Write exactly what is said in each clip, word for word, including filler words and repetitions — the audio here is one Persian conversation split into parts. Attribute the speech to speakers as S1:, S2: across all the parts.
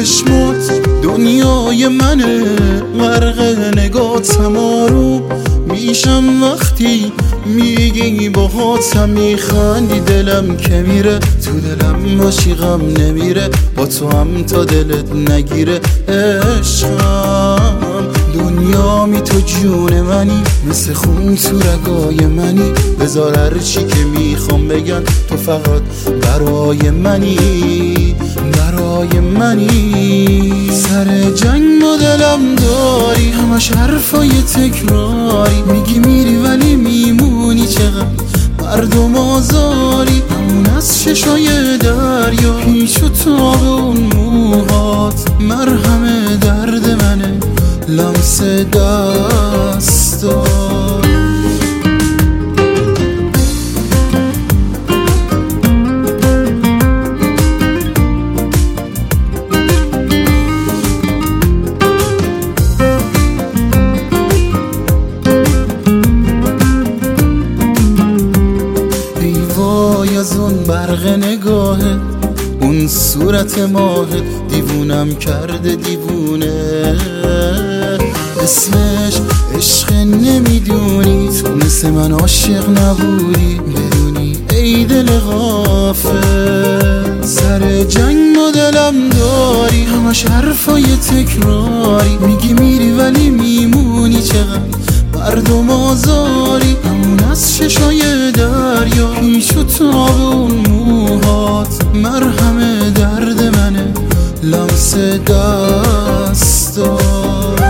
S1: چشمات دنیای منه، غرق نگاتم آروم میشم وقتی میگی باهاتم، میخندی دلم که میره، تو دلم باشی غم نمیره، با تو هم تا دلت نگیره. عشقم دنیامی تو جون منی، مثل خون تو رگای منی، بذار هرچی که میخوام بگن تو فقط برای منی، برای منی. سر جنگ با دلم داری، همش حرفای تکراری، میگی میری ولی میمونی، چقدر مردم آزاری. همون از ششای دریا پیش و تاب اون موهات، مرهم درد منه لمس دستات. از اون برق نگاهه، اون صورت ماهه، دیوونم کرده دیوونه. اسمش عشق نمیدونی، تو مثل من عاشق نبودی، بدونی ای دل غافل. سر جنگ با دلم داری، همش حرفای تکراری، میگی میری ولی میمونی، چقدر مردم آزاری. همون از ششای دریا پیش و تاب اون موهات، مرهم درد منه لمس دستات.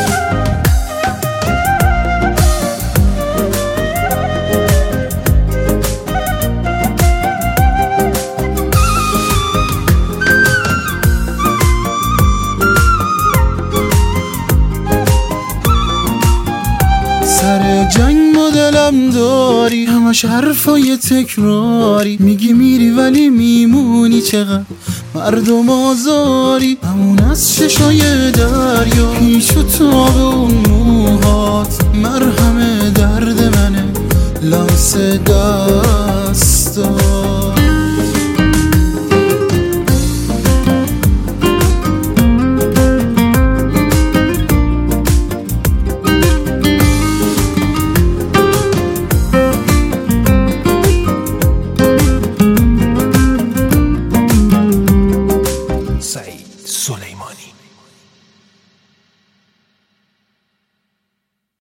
S1: سر جنگ با دلم داری، همش حرفای تکراری، میگی میری ولی میمونی، چقدر مردم آزاری. همون از ششای دریا پیش و تاب